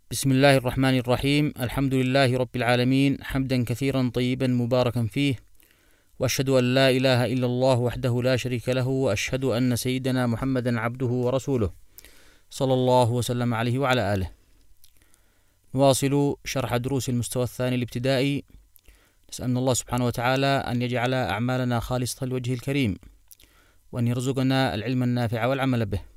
بسم الله الرحمن الرحيم. الحمد لله رب العالمين، حمدا كثيرا طيبا مباركا فيه، وأشهد أن لا إله إلا الله وحده لا شريك له، وأشهد أن سيدنا محمدا عبده ورسوله صلى الله وسلم عليه وعلى آله. نواصل شرح دروس المستوى الثاني الابتدائي. نسأل الله سبحانه وتعالى أن يجعل أعمالنا خالصة لوجهه الكريم، وأن يرزقنا العلم النافع والعمل به.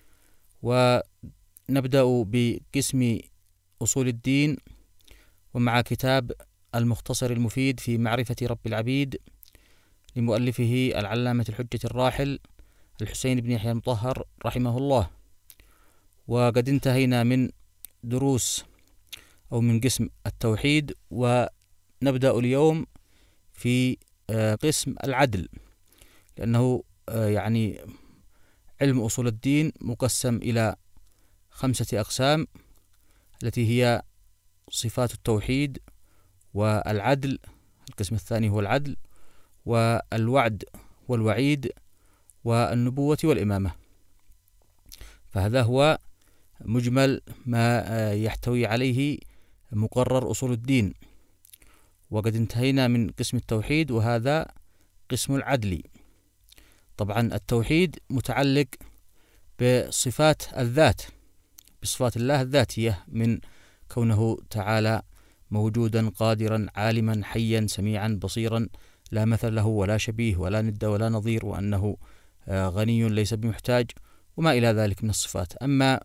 ونبدأ بقسم أصول الدين، ومع كتاب المختصر المفيد في معرفة رب العبيد لمؤلفه العلامة الحجة الراحل الحسين بن يحيى المطهر رحمه الله. وقد انتهينا من دروس أو من قسم التوحيد، ونبدأ اليوم في قسم العدل، لأنه يعني علم أصول الدين مقسم إلى 5 أقسام، التي هي صفات التوحيد والعدل. القسم الثاني هو العدل، والوعد والوعيد، والنبوة والإمامة. فهذا هو مجمل ما يحتوي عليه مقرر أصول الدين. وقد انتهينا من قسم التوحيد، وهذا قسم العدل. طبعا التوحيد متعلق بصفات الذات، بصفات الله الذاتية، من كونه تعالى موجودا قادرا عالما حيا سميعا بصيرا لا مثل له ولا شبيه ولا ند ولا نظير، وأنه غني ليس بمحتاج، وما إلى ذلك من الصفات. أما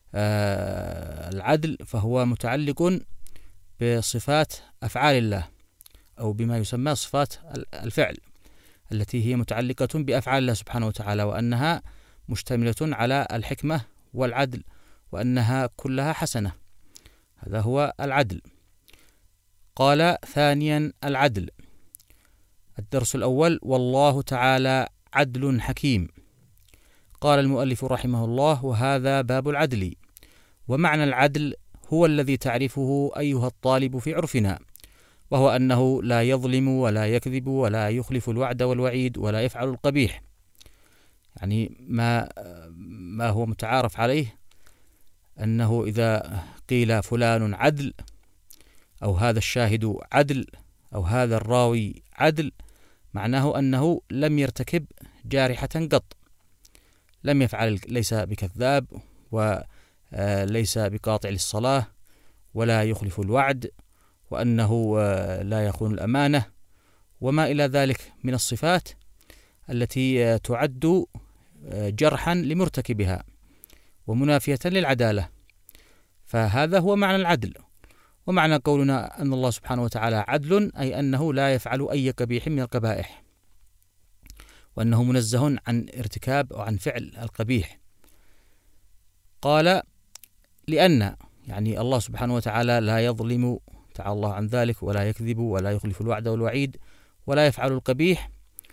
العدل فهو متعلق بصفات أفعال الله، أو بما يسمى صفات الفعل، التي هي متعلقة بأفعال الله سبحانه وتعالى، وأنها مشتملة على الحكمة والعدل، وأنها كلها حسنة. هذا هو العدل. قال ثانيا العدل. الدرس الأول: والله تعالى عدل حكيم. قال المؤلف رحمه الله: وهذا باب العدل. ومعنى العدل هو الذي تعرفه أيها الطالب في عرفنا، وهو أنه لا يظلم ولا يكذب ولا يخلف الوعد والوعيد ولا يفعل القبيح. يعني ما هو متعارف عليه، أنه إذا قيل فلان عدل، أو هذا الشاهد عدل، أو هذا الراوي عدل، معناه أنه لم يرتكب جارحة قط، لم يفعل، ليس بكذاب، وليس بقاطع للصلاة، ولا يخلف الوعد، وأنه لا يخون الأمانة، وما إلى ذلك من الصفات التي تعد جرحا لمرتكبها ومنافية للعدالة. فهذا هو معنى العدل. ومعنى قولنا أن الله سبحانه وتعالى عدل، أي أنه لا يفعل أي قبيح من القبائح، وأنه منزه عن ارتكاب أو عن فعل القبيح. قال لأن يعني الله سبحانه وتعالى لا يظلم، تعالى الله عن ذلك، ولا يكذب ولا يخلف الوعد والوعيد ولا يفعل القبيح،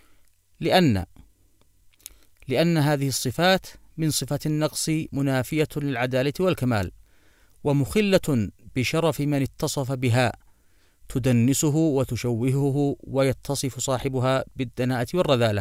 لأن هذه الصفات من صفة النقص منافية للعدالة والكمال، ومخلة بشرف من اتصف بها، تدنسه وتشوهه، ويتصف صاحبها بالدناءة والرذالة.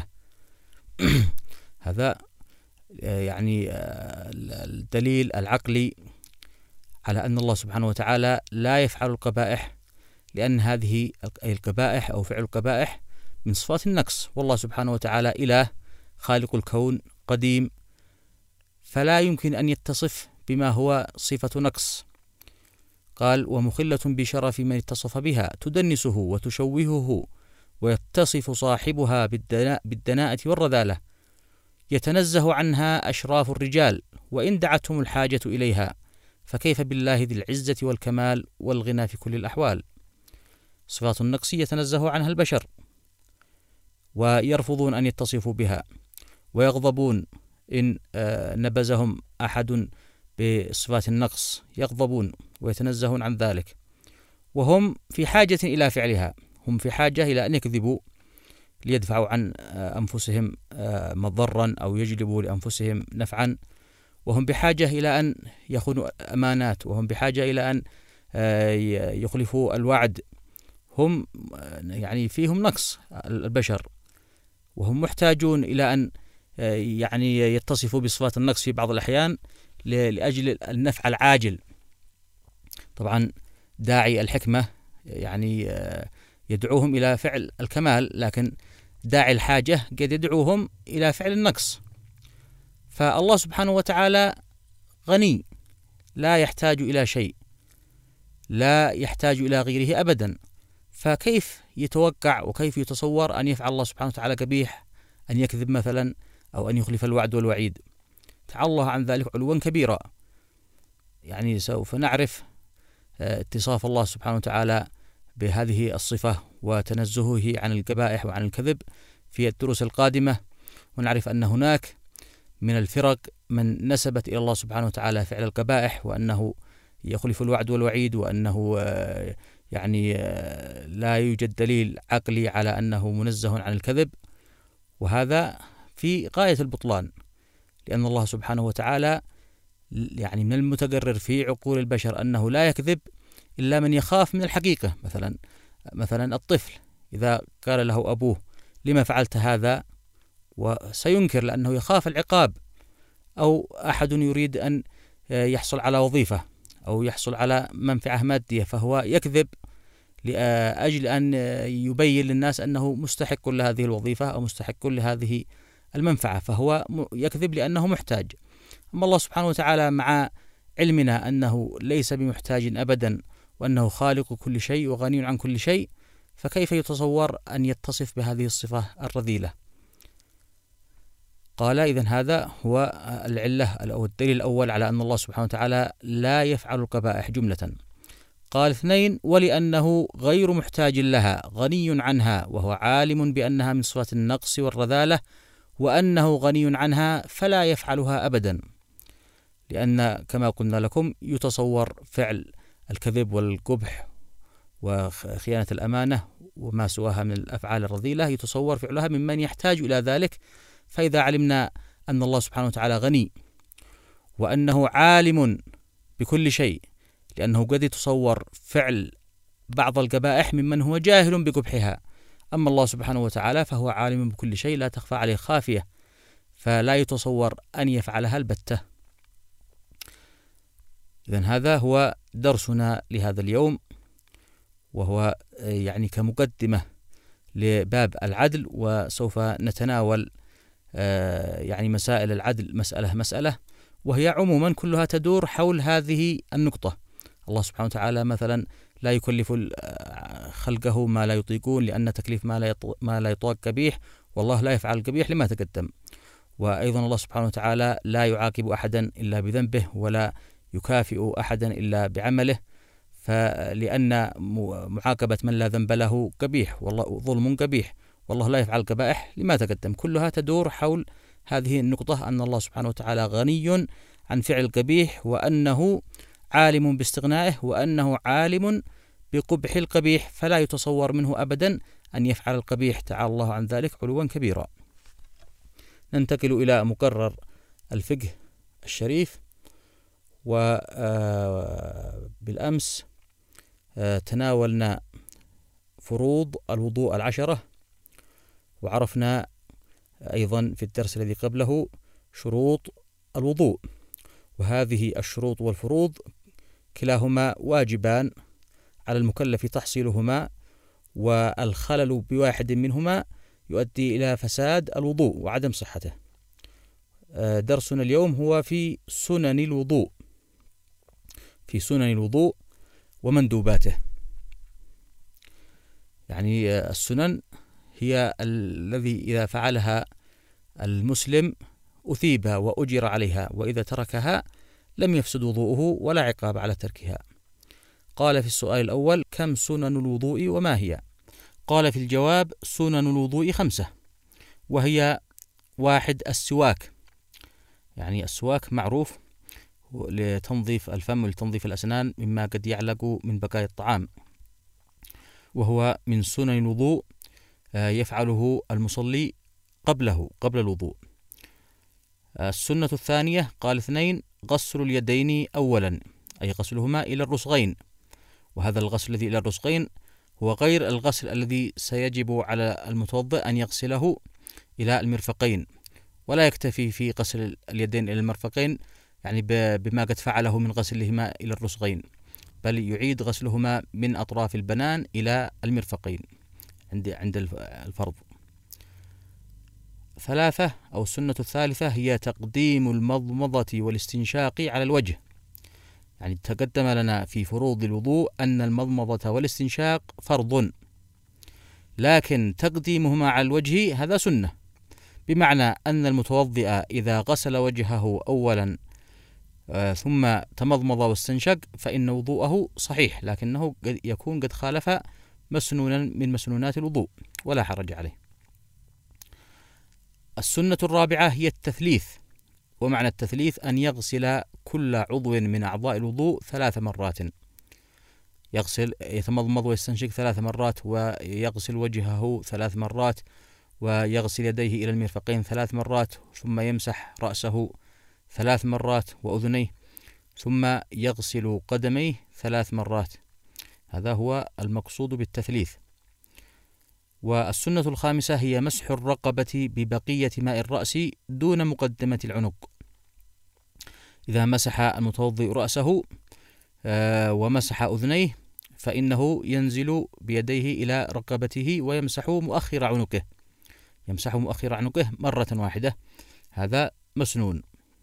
هذا يعني الدليل العقلي على أن الله سبحانه وتعالى لا يفعل القبائح، لأن هذه القبائح أو فعل القبائح من صفات النقص، والله سبحانه وتعالى إله خالق الكون قديم، فلا يمكن أن يتصف بما هو صفة نقص. قال: ومخلة بشرف من اتصف بها، تدنسه وتشوهه، ويتصف صاحبها بالدناءة والرذالة، يتنزه عنها أشراف الرجال وإن دعتهم الحاجة إليها، فكيف بالله ذي العزة والكمال والغنى في كل الأحوال. صفات النقص يتنزه عنها البشر، ويرفضون أن يتصفوا بها، ويغضبون إن نبذهم أحد بصفات النقص، يغضبون ويتنزهون عن ذلك، وهم في حاجة إلى فعلها. هم في حاجة إلى أن يكذبوا ليدفعوا عن أنفسهم مضرا، أو يجلبوا لأنفسهم نفعا، وهم بحاجة إلى أن يخونوا أمانات، وهم بحاجة إلى أن يخلفوا الوعد. هم يعني فيهم نقص البشر، وهم محتاجون إلى أن يعني يتصفوا بصفات النقص في بعض الأحيان لأجل النفع العاجل. طبعا داعي الحكمة يعني يدعوهم إلى فعل الكمال، لكن داعي الحاجة قد يدعوهم إلى فعل النقص. فالله سبحانه وتعالى غني، لا يحتاج إلى شيء، لا يحتاج إلى غيره أبدا، فكيف يتوقع وكيف يتصور أن يفعل الله سبحانه وتعالى قبيح، أن يكذب مثلا، أو أن يخلف الوعد والوعيد؟ تعالى الله عن ذلك علوا كبيرا. يعني سوف نعرف اتصاف الله سبحانه وتعالى بهذه الصفة وتنزهه عن القبائح وعن الكذب في الدروس القادمة، ونعرف أن هناك من الفرق من نسبت إلى الله سبحانه وتعالى فعل القبائح، وأنه يخلف الوعد والوعيد، وأنه يعني لا يوجد دليل عقلي على أنه منزه عن الكذب، وهذا في غاية البطلان، لأن الله سبحانه وتعالى يعني من المتقرر في عقول البشر أنه لا يكذب إلا من يخاف من الحقيقة. مثلا الطفل إذا قال له أبوه لما فعلت هذا، وسينكر لأنه يخاف العقاب. أو أحد يريد أن يحصل على وظيفة أو يحصل على منفعة مادية، فهو يكذب لأجل أن يبين للناس أنه مستحق لهذه الوظيفة أو مستحق لهذه المنفعة، فهو يكذب لأنه محتاج. أما الله سبحانه وتعالى مع علمنا أنه ليس بمحتاج أبدا، وأنه خالق كل شيء وغني عن كل شيء، فكيف يتصور أن يتصف بهذه الصفة الرذيلة؟ قال إذن هذا هو العلة أو الدليل الأول على أن الله سبحانه وتعالى لا يفعل القبائح جملة. قال 2: ولأنه غير محتاج لها، غني عنها، وهو عالم بأنها من صفات النقص والرذالة، وأنه غني عنها فلا يفعلها أبدا. لأن كما قلنا لكم يتصور فعل الكذب والقبح وخيانة الأمانة وما سواها من الأفعال الرذيلة، يتصور فعلها ممن يحتاج إلى ذلك. فإذا علمنا أن الله سبحانه وتعالى غني وأنه عالم بكل شيء، لأنه قد يتصور فعل بعض القبائح ممن هو جاهل بقبحها، أما الله سبحانه وتعالى فهو عالم بكل شيء، لا تخفى عليه خافية، فلا يتصور أن يفعلها البتة. إذن هذا هو درسنا لهذا اليوم، وهو يعني كمقدمة لباب العدل، وسوف نتناول يعني مسائل العدل مسألة مسألة، وهي عموما كلها تدور حول هذه النقطة. الله سبحانه وتعالى مثلا لا يكلف خلقه ما لا يطيقون، لأن تكليف ما لا يطاق قبيح، والله لا يفعل القبيح لما تقدم. وأيضا الله سبحانه وتعالى لا يعاقب أحدا إلا بذنبه، ولا يكافئ أحدا إلا بعمله، فلأن معاقبة من لا ذنب له قبيح، والله ظلم قبيح، والله لا يفعل القبائح لما تقدم. كلها تدور حول هذه النقطة، أن الله سبحانه وتعالى غني عن فعل القبيح، وأنه عالم باستغنائه، وأنه عالم بقبح القبيح، فلا يتصور منه أبدا أن يفعل القبيح، تعالى الله عن ذلك علوا كبيرا. ننتقل إلى مقرر الفقه الشريف. وبالأمس تناولنا فروض الوضوء 10، وعرفنا أيضا في الدرس الذي قبله شروط الوضوء، وهذه الشروط والفروض كلاهما واجبان على المكلف تحصيلهما، والخلل بواحد منهما يؤدي إلى فساد الوضوء وعدم صحته. درسنا اليوم هو في سنن الوضوء ومندوباته. يعني السنن هي الذي إذا فعلها المسلم أثيب وأجر عليها، وإذا تركها لم يفسد وضوءه ولا عقاب على تركها. قال في السؤال الأول: كم سنن الوضوء وما هي؟ قال في الجواب: سنن الوضوء 5، وهي 1 السواك، يعني السواك معروف لتنظيف الفم ولتنظيف الأسنان مما قد يعلق من بقايا الطعام، وهو من سنن الوضوء يفعله المصلي قبل الوضوء. السنة الثانية قال 2: غسل اليدين أولا، أي غسلهما إلى الرسغين، وهذا الغسل الذي إلى الرسغين هو غير الغسل الذي سيجب على المتوضئ أن يغسله إلى المرفقين، ولا يكتفي في غسل اليدين إلى المرفقين يعني بما قد فعله من غسلهما إلى الرسغين، بل يعيد غسلهما من أطراف البنان إلى المرفقين عند الفرض. 3 أو السنة الثالثة هي تقديم المضمضة والاستنشاق على الوجه. يعني تقدم لنا في فروض الوضوء أن المضمضة والاستنشاق فرض، لكن تقديمهما على الوجه هذا سنة، بمعنى أن المتوضئ إذا غسل وجهه أولا ثم تمضمض واستنشق فإن وضوءه صحيح، لكنه يكون قد خالف مسنونا من مسنونات الوضوء ولا حرج عليه. السنة الرابعة هي التثليث، ومعنى التثليث أن يغسل كل عضو من أعضاء الوضوء 3 مرات، يتمضمض ويستنشق 3 مرات، ويغسل وجهه 3 مرات، ويغسل يديه إلى المرفقين 3 مرات، ثم يمسح رأسه 3 مرات وأذنيه، ثم يغسل قدميه 3 مرات. هذا هو المقصود بالتثليث. والسنة الخامسة هي مسح الرقبة ببقية ماء الرأس دون مقدمة العنق. إذا مسح المتوضئ رأسه ومسح أذنيه فإنه ينزل بيديه إلى رقبته ويمسح مؤخر عنقه مرة واحدة. هذا مسنون.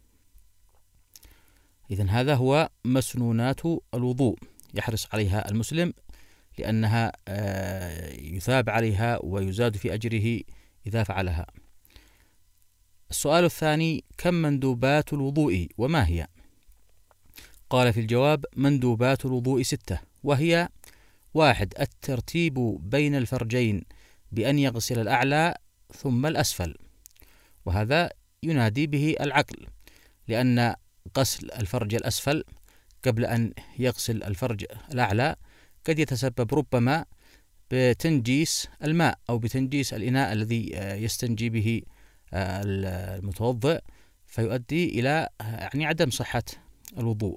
إذن هذا هو مسنونات الوضوء، يحرص عليها المسلم لأنها يثاب عليها ويزاد في أجره إذا فعلها. السؤال الثاني: كم مندوبات الوضوء وما هي؟ قال في الجواب: مندوبات الوضوء 6، وهي: 1 الترتيب بين الفرجين بأن يغسل الأعلى ثم الأسفل، وهذا ينادي به العقل، لأن غسل الفرج الأسفل قبل أن يغسل الفرج الأعلى قد يتسبب ربما بتنجيس الماء أو بتنجيس الإناء الذي يستنجي به المتوضئ، فيؤدي إلى عدم صحة الوضوء.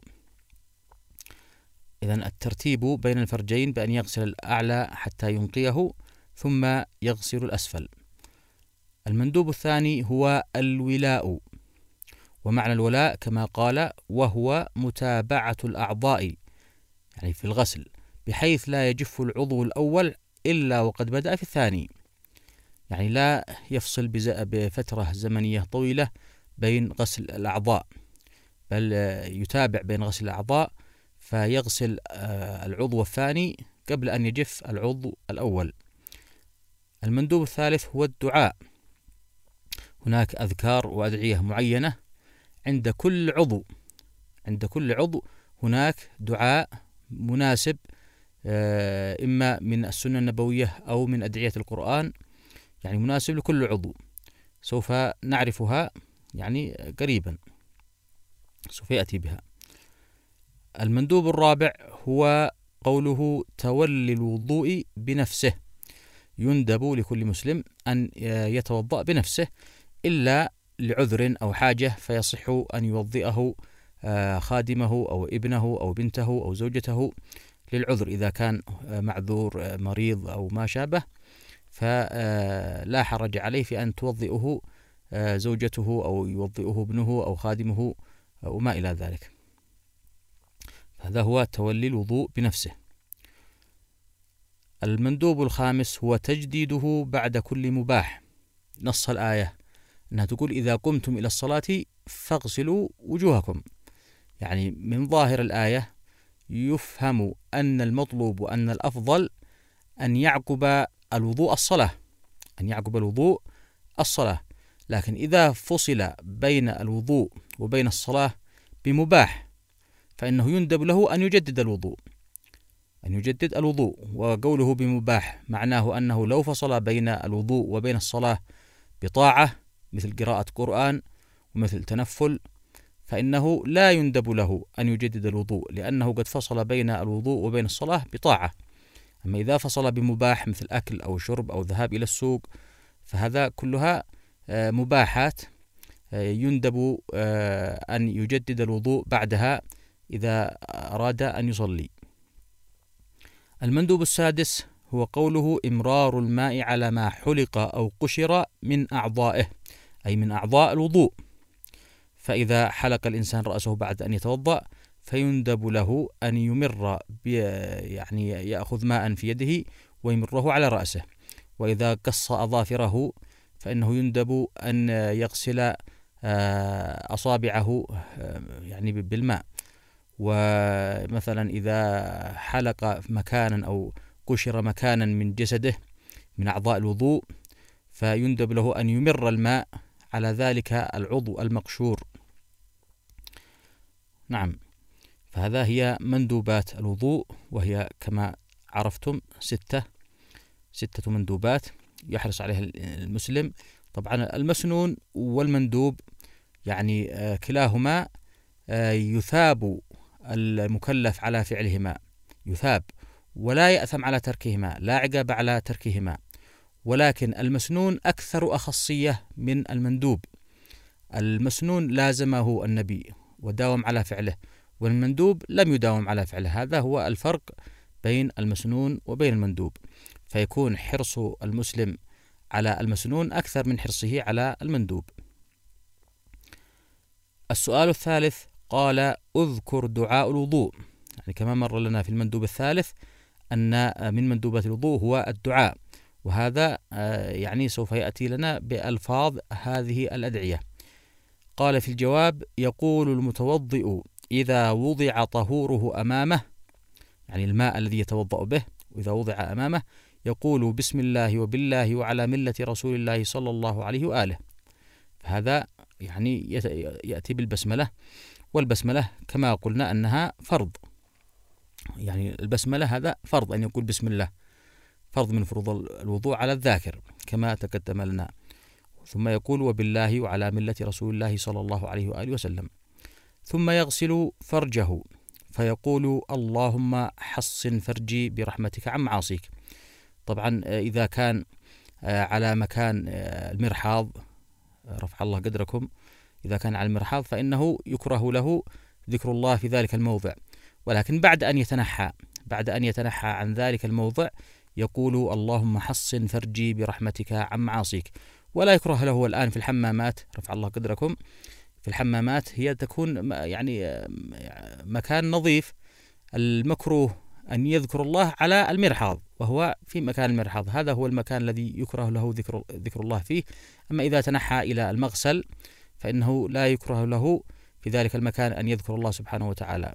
إذن الترتيب بين الفرجين بأن يغسل الأعلى حتى ينقيه ثم يغسل الأسفل. المندوب الثاني هو الولاء، ومعنى الولاء كما قال: وهو متابعة الأعضاء، يعني في الغسل، بحيث لا يجف العضو الأول إلا وقد بدأ في الثاني، يعني لا يفصل بفترة زمنية طويلة بين غسل الأعضاء، بل يتابع بين غسل الأعضاء فيغسل العضو الثاني قبل أن يجف العضو الأول. المندوب الثالث هو الدعاء. هناك أذكار وأدعية معينة عند كل عضو هناك دعاء مناسب، إما من السنة النبوية أو من أدعية القرآن، يعني مناسب لكل عضو. سوف نعرفها قريبا، سوف يأتي بها. المندوب الرابع هو قوله: تولي الوضوء بنفسه. يندب لكل مسلم أن يتوضأ بنفسه إلا لعذر أو حاجة، فيصح أن يوضئه خادمه أو ابنه أو بنته أو زوجته للعذر، إذا كان معذور مريض أو ما شابه، فلا حرج عليه في أن توضئه زوجته أو يوضئه ابنه أو خادمه وما إلى ذلك. هذا هو تولي الوضوء بنفسه. المندوب الخامس هو تجديده بعد كل مباح. نص الآية أنها تقول: إذا قمتم إلى الصلاة فاغسلوا وجوهكم. يعني من ظاهر الآية يفهم أن المطلوب وأن الأفضل أن يعقب الوضوء الصلاة، لكن إذا فصل بين الوضوء وبين الصلاة بمباح فإنه يندب له أن يجدد الوضوء. وقوله بمباح معناه أنه لو فصل بين الوضوء وبين الصلاة بطاعة مثل قراءة قرآن ومثل تنفل فإنه لا يندب له أن يجدد الوضوء، لأنه قد فصل بين الوضوء وبين الصلاة بطاعة. أما إذا فصل بمباح مثل أكل أو شرب أو ذهاب إلى السوق فهذا كلها مباحات يندب أن يجدد الوضوء بعدها إذا أراد أن يصلي. المندوب السادس هو قوله: إمرار الماء على ما حلق أو قشر من أعضائه، أي من أعضاء الوضوء. فإذا حلق الإنسان رأسه بعد أن يتوضأ فيندب له أن يمر يعني يأخذ ماء في يده ويمره على رأسه. وإذا قص أظافره فإنه يندب أن يغسل أصابعه يعني بالماء. ومثلا إذا حلق مكانا أو قشر مكانا من جسده من أعضاء الوضوء فيندب له أن يمر الماء على ذلك العضو المقشور. نعم، فهذا هي مندوبات الوضوء، وهي كما عرفتم ستة مندوبات يحرص عليها المسلم. طبعا المسنون والمندوب يعني كلاهما يثاب المكلف على فعلهما، يثاب ولا يأثم على تركهما، لا عقاب على تركهما. ولكن المسنون أكثر أخصية من المندوب. المسنون لازمه النبي وداوم على فعله، والمندوب لم يداوم على فعله. هذا هو الفرق بين المسنون وبين المندوب، فيكون حرص المسلم على المسنون أكثر من حرصه على المندوب. السؤال الثالث قال: اذكر دعاء الوضوء. يعني كما مر لنا في المندوب الثالث أن من مندوبات الوضوء هو الدعاء، وهذا يعني سوف يأتي لنا بألفاظ هذه الأدعية. قال في الجواب: يقول المتوضئ إذا وضع طهوره أمامه، يعني الماء الذي يتوضأ به، وإذا وضع أمامه يقول: بسم الله وبالله وعلى ملة رسول الله صلى الله عليه وآله. فهذا يعني يأتي بالبسملة، والبسملة كما قلنا أنها فرض، يعني البسملة هذا فرض، أن يقول بسم الله، فرض من فروض الوضوء على الذاكر كما تقدم لنا. ثم يقول: وبالله وعلى ملة رسول الله صلى الله عليه وآله وسلم. ثم يغسل فرجه فيقول: اللهم حصن فرجي برحمتك عن معاصيك. طبعا إذا كان على مكان المرحاض، رفع الله قدركم، إذا كان على المرحاض فإنه يكره له ذكر الله في ذلك الموضع، ولكن بعد أن يتنحى عن ذلك الموضع يقول: اللهم حصن فرجي برحمتك عن معاصيك. ولا يكره له الآن في الحمامات، رفع الله قدركم، في الحمامات هي تكون يعني مكان نظيف، المكروه أن يذكر الله على المرحاض، وهو في مكان المرحاض، هذا هو المكان الذي يكره له ذكر الله فيه. أما إذا تنحى إلى المغسل فإنه لا يكره له في ذلك المكان أن يذكر الله سبحانه وتعالى.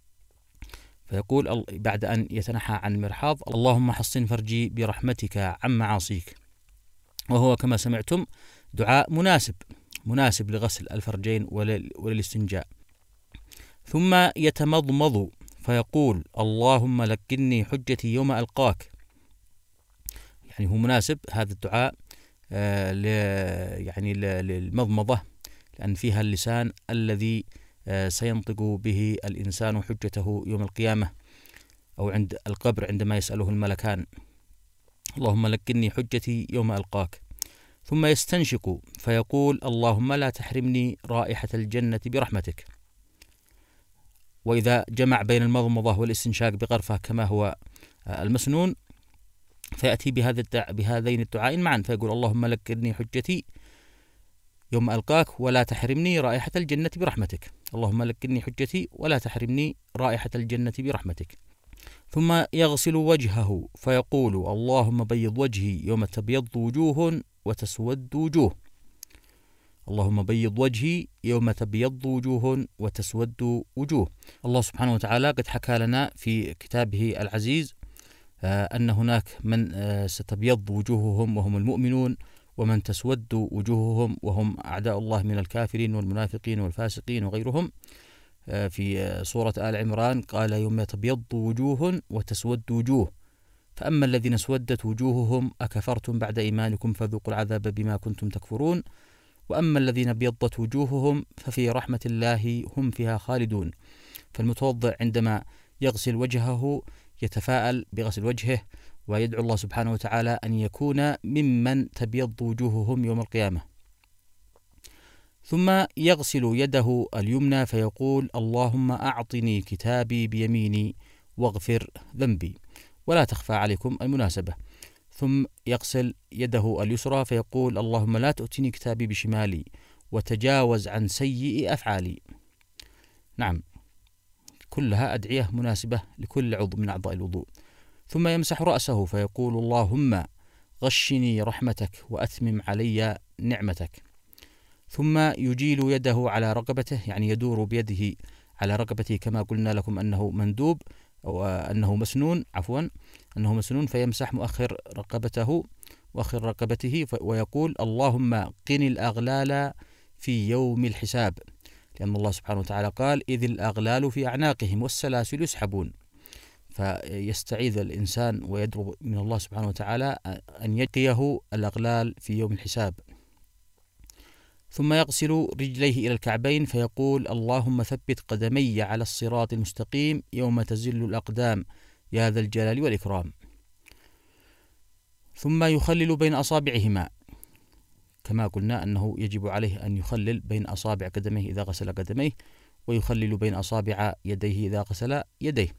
فيقول بعد أن يتنحى عن المرحاض: اللهم حصن فرجي برحمتك عن معاصيك. وهو كما سمعتم دعاء مناسب لغسل الفرجين وللاستنجاء. ثم يتمضمض فيقول: اللهم لكني حجتي يوم ألقاك. يعني هو مناسب هذا الدعاء يعني للمضمضة، لأن فيها اللسان الذي سينطق به الإنسان حجته يوم القيامة أو عند القبر عندما يسأله الملكان: اللهم لكني حجتي يوم ألقاك. ثم يستنشق فيقول: اللهم لا تحرمني رائحة الجنة برحمتك. وإذا جمع بين المضمضة والاستنشاق بغرفة كما هو المسنون فيأتي بهذين الدعائين معا، فيقول: اللهم لكني حجتي يوم ألقاك ولا تحرمني رائحة الجنة برحمتك. اللهم لكني حجتي ولا تحرمني رائحة الجنة برحمتك. ثم يغسل وجهه فيقول: اللهم بيض وجهي يوم تبيض وجوه وتسود وجوه. اللهم بيض وجهي يوم تبيض وجوه وتسود وجوه. الله سبحانه وتعالى قد حكى لنا في كتابه العزيز أن هناك من ستبيض وجوههم وهم المؤمنون، ومن تسود وجوههم وهم أعداء الله من الكافرين والمنافقين والفاسقين وغيرهم. في سورة آل عمران قال: يوم تبيض وجوه وتسود وجوه، فأما الذين اسودت وجوههم أكفرتم بعد إيمانكم فذوقوا العذاب بما كنتم تكفرون، وأما الذين ابيضت وجوههم ففي رحمة الله هم فيها خالدون. فالمتوضئ عندما يغسل وجهه يتفاءل بغسل وجهه ويدعو الله سبحانه وتعالى أن يكون ممن تبيض وجوههم يوم القيامة. ثم يغسل يده اليمنى فيقول: اللهم أعطني كتابي بيميني واغفر ذنبي. ولا تخفى عليكم المناسبة. ثم يغسل يده اليسرى فيقول: اللهم لا تؤتني كتابي بشمالي وتجاوز عن سيئ أفعالي. نعم، كلها أدعية مناسبة لكل عضو من أعضاء الوضوء. ثم يمسح رأسه فيقول اللهم غشني رحمتك وأتمم علي نعمتك. ثم يجيل يده على رقبته، يعني يدور بيده على رقبته كما قلنا لكم أنه مندوب أو أنه مسنون، أنه مسنون، فيمسح مؤخر رقبته ويقول اللهم قني الأغلال في يوم الحساب، لأن الله سبحانه وتعالى قال إذ الأغلال في أعناقهم والسلاسل يسحبون. فيستعيذ الإنسان ويدعو من الله سبحانه وتعالى أن يقيه الأغلال في يوم الحساب. ثم يغسل رجليه إلى الكعبين فيقول اللهم ثبت قدمي على الصراط المستقيم يوم تزل الأقدام يا ذا الجلال والإكرام. ثم يخلل بين أصابعهما، كما قلنا أنه يجب عليه أن يخلل بين أصابع قدميه إذا غسل قدميه، ويخلل بين أصابع يديه إذا غسل يديه.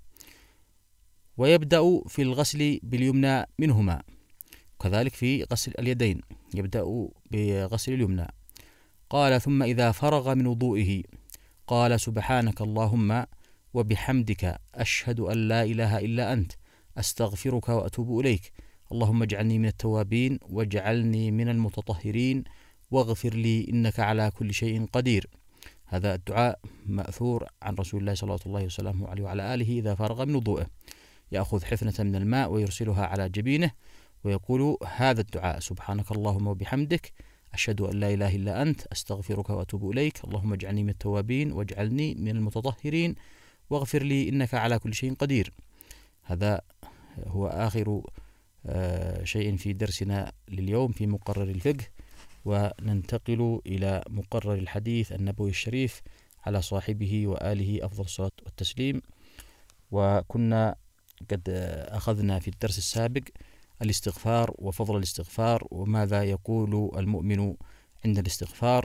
ويبدأ في الغسل باليمنى منهما، كذلك في غسل اليدين يبدأ بغسل اليمنى. قال ثم إذا فرغ من وضوئه قال سبحانك اللهم وبحمدك أشهد أن لا إله إلا أنت أستغفرك وأتوب إليك، اللهم اجعلني من التوابين واجعلني من المتطهرين واغفر لي إنك على كل شيء قدير. هذا الدعاء مأثور عن رسول الله صلى الله عليه وسلم وعلى آله إذا فرغ من وضوئه، يأخذ حفنة من الماء ويرسلها على جبينه ويقول هذا الدعاء سبحانك اللهم وبحمدك أشهد أن لا إله إلا أنت أستغفرك وأتوب إليك، اللهم اجعلني من التوابين واجعلني من المتطهرين واغفر لي إنك على كل شيء قدير. هذا هو آخر شيء في درسنا لليوم في مقرر الفقه، وننتقل إلى مقرر الحديث النبوي الشريف على صاحبه وآله أفضل الصلاة والتسليم. وكنا قد أخذنا في الدرس السابق الاستغفار وفضل الاستغفار وماذا يقول المؤمن عند الاستغفار،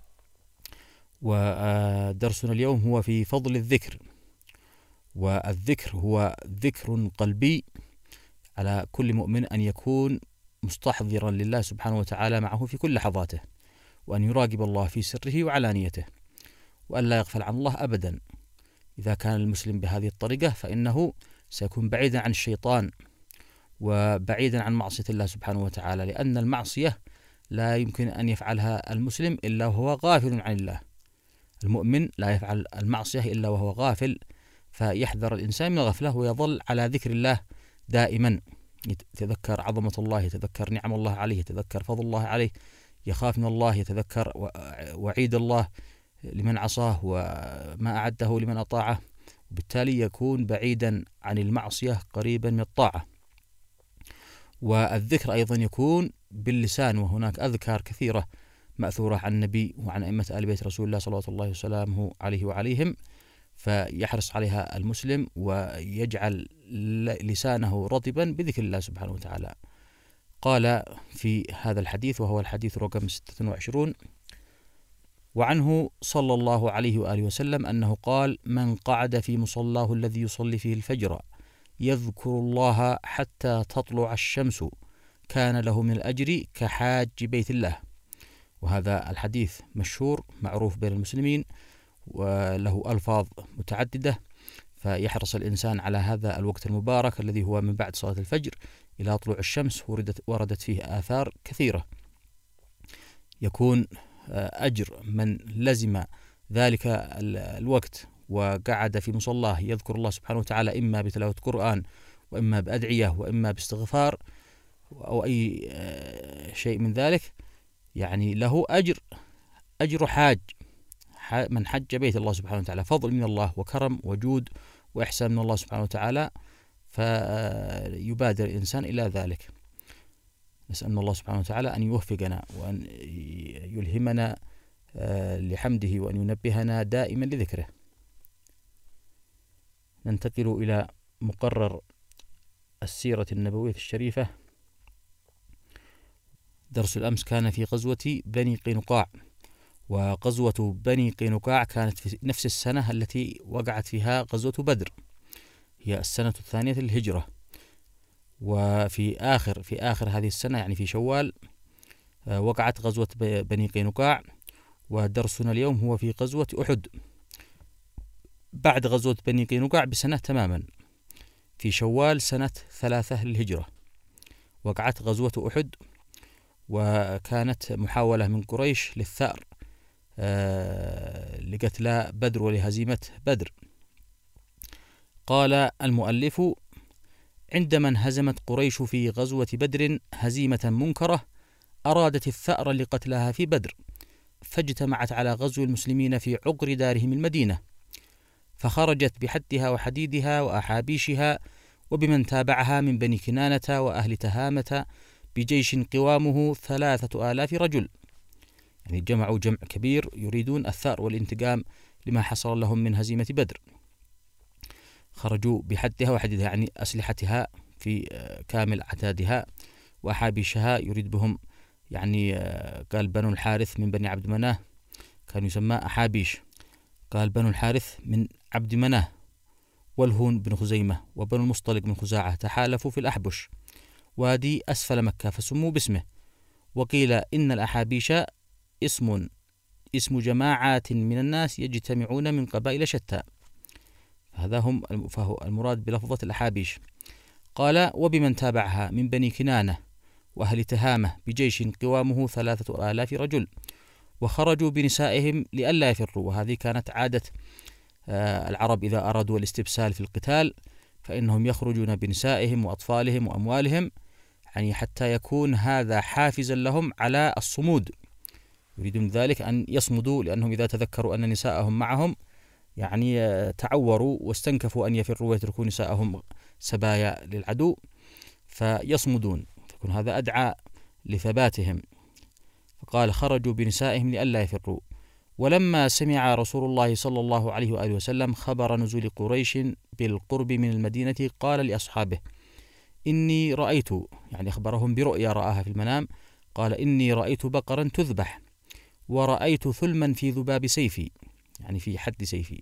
ودرسنا اليوم هو في فضل الذكر. والذكر هو ذكر قلبي على كل مؤمن أن يكون مستحضرا لله سبحانه وتعالى معه في كل لحظاته، وأن يراقب الله في سره وعلانيته، وأن لا يغفل عن الله أبدا. إذا كان المسلم بهذه الطريقة فإنه سيكون بعيدا عن الشيطان وبعيدا عن معصية الله سبحانه وتعالى، لأن المعصية لا يمكن أن يفعلها المسلم إلا وهو غافل عن الله. المؤمن لا يفعل المعصية إلا وهو غافل، فيحذر الإنسان من الغفلة ويظل على ذكر الله دائما، يتذكر عظمة الله، يتذكر نعم الله عليه، يتذكر فضل الله عليه، يخاف من الله، يتذكر وعيد الله لمن عصاه وما أعده لمن أطاعه، وبالتالي يكون بعيدا عن المعصية قريبا من الطاعة. والذكر أيضا يكون باللسان، وهناك أذكار كثيرة مأثورة عن النبي وعن أئمة آل بيت رسول الله صلى الله وسلامه عليه وعليهم، فيحرص عليها المسلم ويجعل لسانه رطبا بذكر الله سبحانه وتعالى. قال في هذا الحديث وهو الحديث رقم 26: وعنه صلى الله عليه وآله وسلم أنه قال: من قعد في مصلاه الذي يصلي فيه الفجر يذكر الله حتى تطلع الشمس كان له من الأجر كحاج بيت الله. وهذا الحديث مشهور معروف بين المسلمين وله ألفاظ متعددة، فيحرص الإنسان على هذا الوقت المبارك الذي هو من بعد صلاة الفجر إلى طلوع الشمس. وردت فيه آثار كثيرة، يكون أجر من لزم ذلك الوقت وقعد في مصلاه يذكر الله سبحانه وتعالى إما بتلاوة قرآن وإما بأدعية وإما باستغفار أو أي شيء من ذلك، يعني له أجر حاج من حج بيت الله سبحانه وتعالى، فضل من الله وكرم وجود وإحسان من الله سبحانه وتعالى، فيبادر الإنسان إلى ذلك. نسأل الله سبحانه وتعالى أن يوفقنا وأن يلهمنا لحمده وأن ينبهنا دائما لذكره. ننتقل إلى مقرر السيرة النبوية الشريفة. درس الأمس كان في غزوة بني قينقاع، وغزوة بني قينقاع كانت في نفس السنة التي وقعت فيها غزوة بدر، هي السنة الثانية للهجرة. وفي آخر هذه السنة يعني في شوال وقعت غزوة بني قينقاع. ودرسنا اليوم هو في غزوة أحد. بعد غزوة بني قينقاع بسنة تماما، في شوال سنة 3 للهجرة وقعت غزوة أحد، وكانت محاولة من قريش للثأر لقتل بدر ولهزيمة بدر. قال المؤلف: عندما انهزمت قريش في غزوة بدر هزيمة منكرة أرادت الثأر لقتلها في بدر، فاجتمعت على غزو المسلمين في عقر دارهم المدينة، فخرجت بحدها وحديدها وأحابيشها وبمن تابعها من بني كنانة وأهل تهامة بجيش قوامه 3000 رجل. يعني جمعوا جمع كبير يريدون الثأر والانتقام لما حصل لهم من هزيمة بدر. خرجوا بحدها وحديدها يعني أسلحتها في كامل عتادها، وأحابيشها يريد بهم يعني قال بنو الحارث من بني عبد مناه كان يسمى أحابيش، قال بنو الحارث من عبد مناه والهون بن خزيمة وبنو المصطلق بن خزاعة تحالفوا في الأحبش وادي أسفل مكة فسموا باسمه. وقيل إن الأحابيش اسم جماعات من الناس يجتمعون من قبائل شتى، فهو المراد بلفظة الأحابيش. قال وبمن تابعها من بني كنانة وأهل تهامة بجيش قوامه 3000 رجل، وخرجوا بنسائهم لئلا يفروا. وهذه كانت عادة العرب إذا أرادوا الاستبسال في القتال فإنهم يخرجون بنسائهم وأطفالهم وأموالهم، يعني حتى يكون هذا حافزا لهم على الصمود، يريدون ذلك أن يصمدوا، لأنهم إذا تذكروا أن نساءهم معهم يعني تعوروا واستنكفوا أن يفروا ويتركوا نساءهم سبايا للعدو فيصمدون، فيكون هذا أدعى لثباتهم. فقال خرجوا بنسائهم لئلا يفروا. ولما سمع رسول الله صلى الله عليه وآله وسلم خبر نزول قريش بالقرب من المدينة قال لأصحابه إني رأيت، يعني أخبرهم برؤيا رآها في المنام، قال إني رأيت بقرا تذبح ورأيت ثلما في ذباب سيفي، يعني في حد سيفي،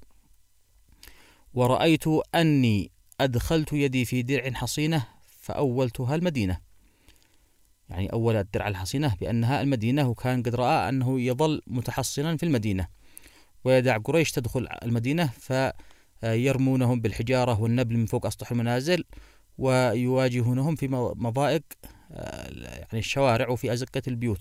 ورأيت أني أدخلت يدي في درع حصينة فأولتها المدينة، يعني أول الدرع الحصينة بأنها المدينة، وكان قد رأى أنه يظل متحصنا في المدينة ويدع قريش تدخل المدينة فيرمونهم بالحجارة والنبل من فوق أسطح المنازل ويواجهونهم في مضائق يعني الشوارع وفي أزقة البيوت.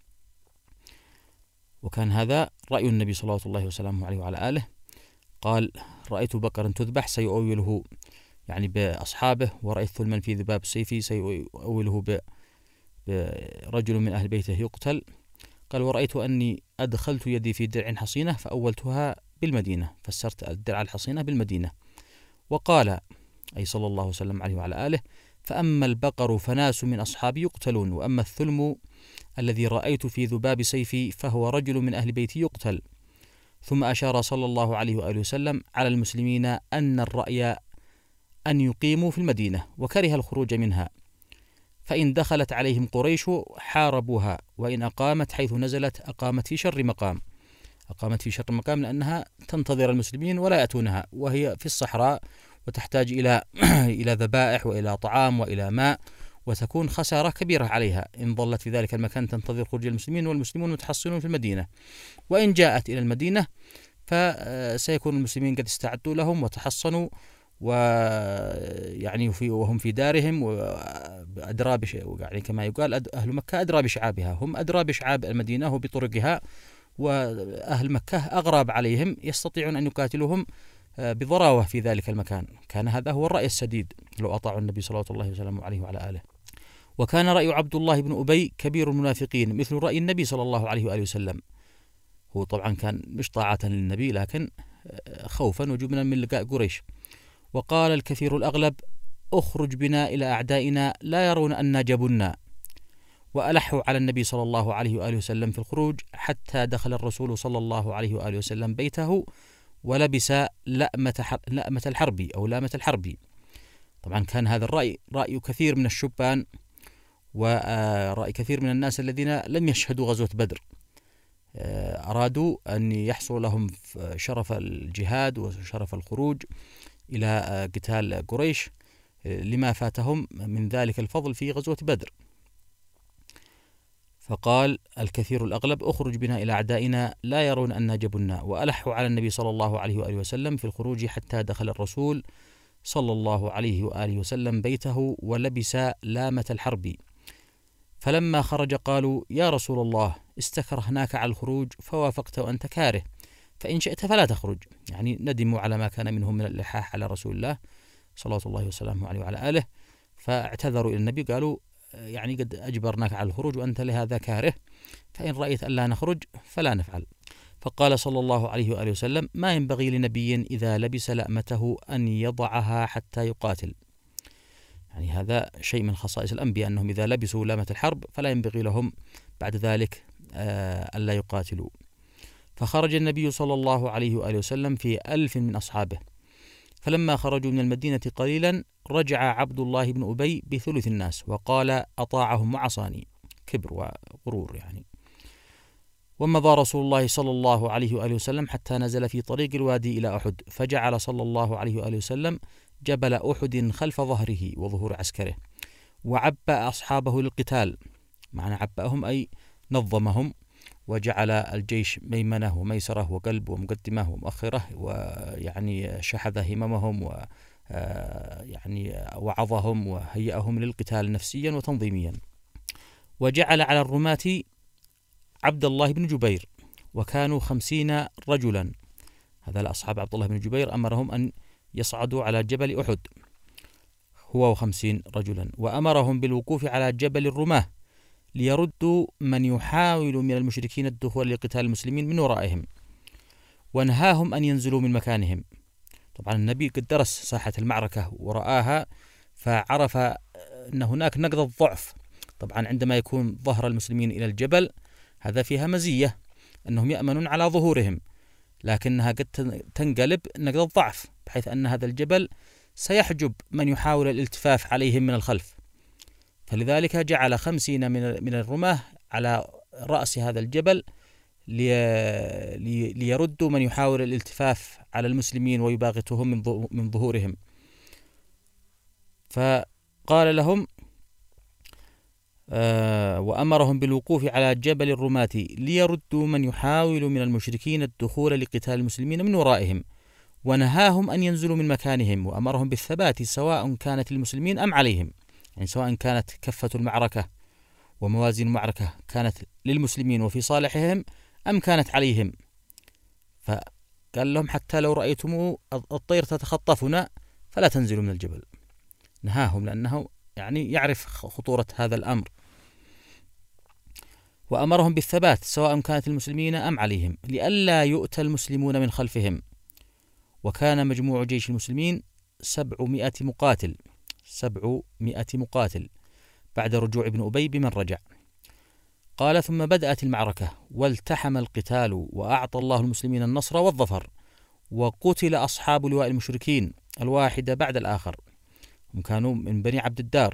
وكان هذا رأي النبي صلى الله عليه وسلم وعلى آله. قال رأيت بقرا تذبح سيؤوله يعني بأصحابه، ورأيت ثلما في ذباب سيفي سيؤوله برجل من أهل بيته يقتل. قال ورأيت أني أدخلت يدي في درع حصينة فأولتها بالمدينة، فسرت الدرع الحصينة بالمدينة. وقال أي صلى الله وسلم عليه وعلى آله فأما البقر فناس من أصحابي يقتلون، وأما الثلم الذي رأيت في ذباب سيفي فهو رجل من أهل بيتي يقتل. ثم أشار صلى الله عليه وآله وسلم على المسلمين أن الرأي أن يقيموا في المدينة وكره الخروج منها، فإن دخلت عليهم قريش حاربوها، وإن أقامت حيث نزلت أقامت في شر مقام. أقامت في شر مقام لأنها تنتظر المسلمين ولا يأتونها، وهي في الصحراء وتحتاج إلى ذبائح وإلى طعام وإلى ماء، وتكون خسارة كبيرة عليها إن ظلت في ذلك المكان تنتظر خروج المسلمين والمسلمون متحصنون في المدينة. وإن جاءت إلى المدينة فسيكون المسلمين قد استعدوا لهم وتحصنوا، ويعني وهم في دارهم وأدرى يعني كما يقال أهل مكة أدرى بشعابها، هم أدرى بشعاب المدينة وبطرقها، وأهل مكة أغراب عليهم يستطيعون أن يقاتلوهم بضراوة في ذلك المكان. كان هذا هو الرأي السديد لو أطاعوا النبي صلى الله عليه وسلم عليه وعلى آله. وكان رأي عبد الله بن أبي كبير المنافقين مثل رأي النبي صلى الله عليه وآله وسلم، هو طبعا كان مش طاعة للنبي لكن خوفا وجبنا من لقاء قريش. وقال الكثير الأغلب أخرج بنا إلى أعدائنا لا يرون أن جبنا، وألحوا على النبي صلى الله عليه وآله وسلم في الخروج حتى دخل الرسول صلى الله عليه وآله وسلم بيته ولبس لأمة الحرب أو لامة الحرب. طبعا كان هذا الرأي رأي كثير من الشبان ورأي كثير من الناس الذين لم يشهدوا غزوة بدر، أرادوا أن يحصل لهم شرف الجهاد وشرف الخروج إلى قتال قريش لما فاتهم من ذلك الفضل في غزوة بدر. فقال الكثير الأغلب اخرج بنا إلى أعدائنا لا يرون أننا جبنا، وألحوا على النبي صلى الله عليه وآله وسلم في الخروج حتى دخل الرسول صلى الله عليه وآله وسلم بيته ولبس لامة الحرب. فلما خرج قالوا يا رسول الله استكرهناك على الخروج فوافقت وأنت كاره، فإن شئت فلا تخرج. يعني ندموا على ما كان منهم من الإلحاح على رسول الله صلى الله وسلم عليه وعلى آله، فاعتذروا إلى النبي قالوا يعني قد أجبرناك على الخروج وأنت لهذا كاره، فإن رأيت أن لا نخرج فلا نفعل. فقال صلى الله عليه وآله وسلم ما ينبغي لنبي إذا لبس لأمته أن يضعها حتى يقاتل. يعني هذا شيء من خصائص الأنبياء أنهم إذا لبسوا لامة الحرب فلا ينبغي لهم بعد ذلك ألا يقاتلوا. فخرج النبي صلى الله عليه وآله وسلم في 1000 من أصحابه، فلما خرجوا من المدينة قليلا رجع عبد الله بن أبي بثلث الناس وقال أطاعهم وعصاني، كبر وغرور يعني. ومضى رسول الله صلى الله عليه وآله وسلم حتى نزل في طريق الوادي إلى أحد، فجعل صلى الله عليه وآله وسلم جبل أحد خلف ظهره وظهور عسكره، وعبأ أصحابه للقتال. معنى عبأهم أي نظمهم، وجعل الجيش ميمنة وميسرة وقلب ومقدمة ومؤخرة، ويعني شحذ هممهم ويعني وعظهم وهيئهم للقتال نفسيا وتنظيميا. وجعل على الرماة عبد الله بن جبير، وكانوا 50 رجلا. هذا الأصحاب عبد الله بن جبير أمرهم أن يصعدوا على جبل أحد هو و50 رجلا، وأمرهم بالوقوف على جبل الرماة ليردوا من يحاول من المشركين الدخول لقتال المسلمين من ورائهم، ونهاهم أن ينزلوا من مكانهم. طبعا النبي قد درس ساحة المعركة ورآها، فعرف أن هناك نقطة ضعف. طبعا عندما يكون ظهر المسلمين إلى الجبل هذا فيها مزية أنهم يأمنون على ظهورهم، لكنها قد تنقلب نقطة ضعف بحيث أن هذا الجبل سيحجب من يحاول الالتفاف عليهم من الخلف. فلذلك جعل 50 من الرماة على رأس هذا الجبل ليردوا من يحاول الالتفاف على المسلمين ويباغتهم من ظهورهم. فقال لهم وأمرهم بالوقوف على جبل الرماة ليردوا من يحاول من المشركين الدخول لقتال المسلمين من ورائهم، ونهاهم أن ينزلوا من مكانهم، وأمرهم بالثبات سواء كانت للمسلمين أم عليهم. يعني سواء كانت كفة المعركة وموازين المعركة كانت للمسلمين وفي صالحهم أم كانت عليهم. فقال لهم حتى لو رأيتم الطير تتخطفنا فلا تنزلوا من الجبل. نهاهم لأنه يعني يعرف خطورة هذا الأمر. وأمرهم بالثبات سواء كانت المسلمين أم عليهم لئلا يؤتى المسلمون من خلفهم. وكان مجموع جيش المسلمين 700 مقاتل بعد رجوع ابن أبي بمن رجع. قال ثم بدأت المعركة والتحم القتال، وأعطى الله المسلمين النصر والظفر، وقتل أصحاب لواء المشركين الواحد بعد الآخر. هم كانوا من بني عبد الدار،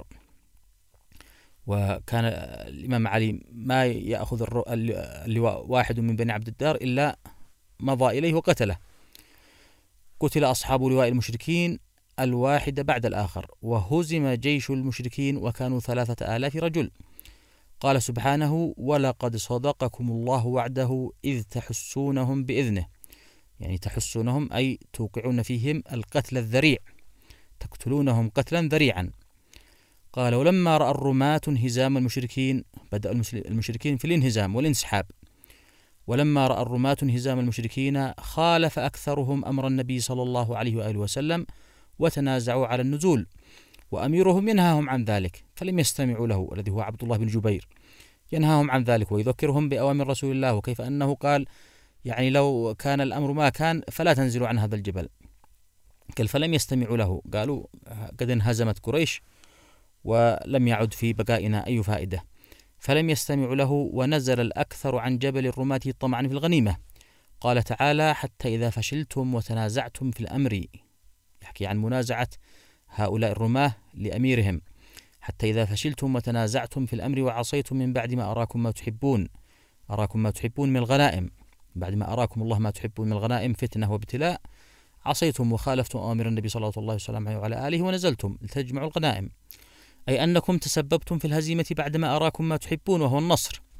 وكان الإمام علي ما يأخذ اللواء واحد من بني عبد الدار إلا مضى إليه وقتله. قتل أصحاب لواء المشركين الواحد بعد الآخر، وهزم جيش المشركين وكانوا 3000 رجل. قال سبحانه ولقد صدقكم الله وعده إذ تحسونهم بإذنه، يعني تحسونهم أي توقعون فيهم القتل الذريع، تقتلونهم قتلا ذريعا. قال ولما رأى الرماة انهزام المشركين، بدأ المشركين في الانهزام والانسحاب، ولما رأى الرماة انهزام المشركين خالف أكثرهم أمر النبي صلى الله عليه وآله وسلم وتنازعوا على النزول، وأميرهم ينهاهم عن ذلك فلم يستمعوا له، الذي هو عبد الله بن جبير، ينهاهم عن ذلك ويذكرهم بأوامر رسول الله، وكيف أنه قال يعني لو كان الأمر ما كان فلا تنزلوا عن هذا الجبل. قال فلم يستمعوا له، قالوا قد انهزمت قريش ولم يعد في بقائنا أي فائدة، فلم يستمعوا له. ونزل الأكثر عن جبل الرماة طمعا في الغنيمة. قال تعالى حتى إذا فشلتم وتنازعتم في الأمر، يحكي عن منازعة هؤلاء الرماة لأميرهم، حتى إذا فشلتم وتنازعتم في الأمر وعصيتم من بعد ما أراكم ما تحبون من الغنائم، بعد ما أراكم الله ما تحبون من الغنائم فتنة وابتلاء، عصيتم وخالفتم أوامر النبي صلى الله عليه وسلم وعلى آله ونزلتم لتجمعوا الغنائم، أي أنكم تسببتم في الهزيمة بعدما أراكم ما تحبون وهو النصر.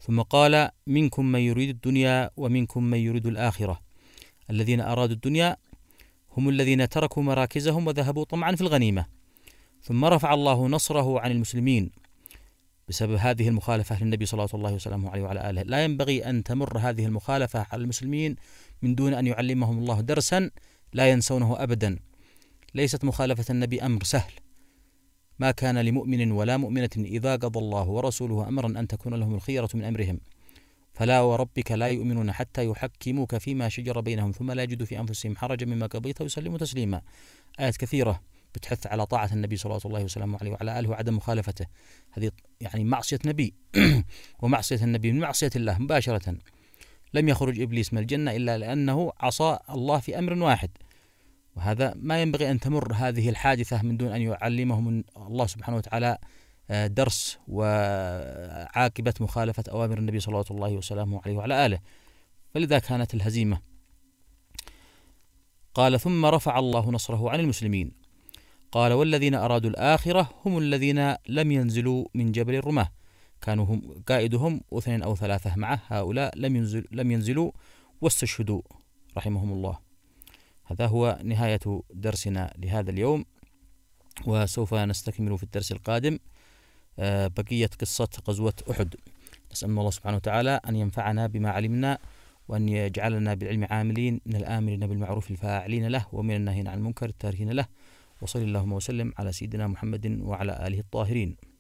ثم قال منكم من يريد الدنيا ومنكم من يريد الآخرة. الذين أرادوا الدنيا هم الذين تركوا مراكزهم وذهبوا طمعا في الغنيمة. ثم رفع الله نصره عن المسلمين بسبب هذه المخالفة للنبي صلى الله عليه وسلم وعلى آله. لا ينبغي أن تمر هذه المخالفة على المسلمين من دون أن يعلمهم الله درسا لا ينسونه أبدا. ليست مخالفة النبي أمر سهل، ما كان لمؤمن ولا مؤمنة إذا قضى الله ورسوله أمرا أن تكون لهم الخيرة من أمرهم، فلا وربك لا يؤمنون حتى يحكموك فيما شجر بينهم ثم لا يجدوا في أنفسهم حرجا مما قضيت ويسلموا تسليما. آيات كثيرة بتحث على طاعة النبي صلى الله عليه وسلم وعلى آله وعدم مخالفته. هذه يعني معصية نبي ومعصية النبي من معصية الله مباشرة. لم يخرج إبليس من الجنة إلا لأنه عصى الله في أمر واحد، وهذا ما ينبغي أن تمر هذه الحادثة من دون أن يعلمهم الله سبحانه وتعالى درس وعاقبة مخالفة أوامر النبي صلى الله عليه وسلم وعلى آله. فلذا كانت الهزيمة. قال ثم رفع الله نصره عن المسلمين. قال والذين أرادوا الآخرة هم الذين لم ينزلوا من جبل الرماة، كانوا هم قائدهم 2 أو 3 معه، هؤلاء لم ينزلوا واستشهدوا رحمهم الله. هذا هو نهاية درسنا لهذا اليوم، وسوف نستكمل في الدرس القادم بقية قصة غزوة أحد. نسأل الله سبحانه وتعالى أن ينفعنا بما علمنا، وأن يجعلنا بالعلم عاملين، من الآمرين بالمعروف الفاعلين له، ومن الناهين عن المنكر التاركين له. وصلى اللهم وسلم على سيدنا محمد وعلى آله الطاهرين.